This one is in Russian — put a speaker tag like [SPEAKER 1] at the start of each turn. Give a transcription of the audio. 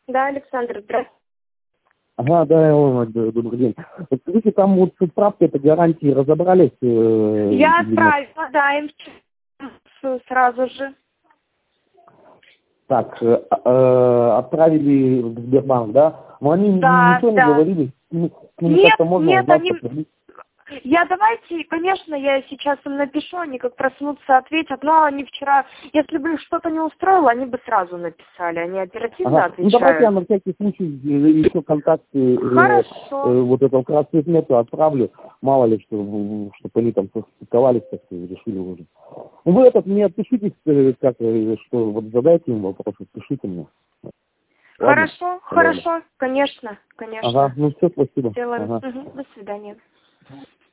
[SPEAKER 1] Да, Александр, здравствуйте.
[SPEAKER 2] Ага, да, добрый день. Вот скажите, там вот с отправкой этой гарантии разобрались
[SPEAKER 1] Я
[SPEAKER 2] или нет?
[SPEAKER 1] отправила, да, им сразу же.
[SPEAKER 2] Так, отправили в Сбербанк, да? Но они
[SPEAKER 1] Да,
[SPEAKER 2] ничего не
[SPEAKER 1] да.
[SPEAKER 2] говорили, с ними
[SPEAKER 1] Нет,
[SPEAKER 2] как-то можно
[SPEAKER 1] нет,
[SPEAKER 2] узнать,
[SPEAKER 1] они...
[SPEAKER 2] подтвердить.
[SPEAKER 1] Давайте, конечно, я сейчас им напишу, они как проснутся, ответят, но они вчера, если бы их что-то не устроило, они бы сразу написали, они оперативно
[SPEAKER 2] Ага. Ну давайте я
[SPEAKER 1] отвечают.
[SPEAKER 2] на всякий случай еще контакты
[SPEAKER 1] Хорошо.
[SPEAKER 2] вот этого красцветмету отправлю. Мало ли, чтобы они там состыковались, как-то и решили уже. Ну вы мне отпишитесь, что вот задайте им вопрос, отпишите мне. Ладно?
[SPEAKER 1] Хорошо,
[SPEAKER 2] Алло.
[SPEAKER 1] хорошо, конечно,
[SPEAKER 2] Ага,
[SPEAKER 1] конечно.
[SPEAKER 2] ну все, спасибо.
[SPEAKER 1] Сделаем.
[SPEAKER 2] Ага.
[SPEAKER 1] Мгм, до свидания.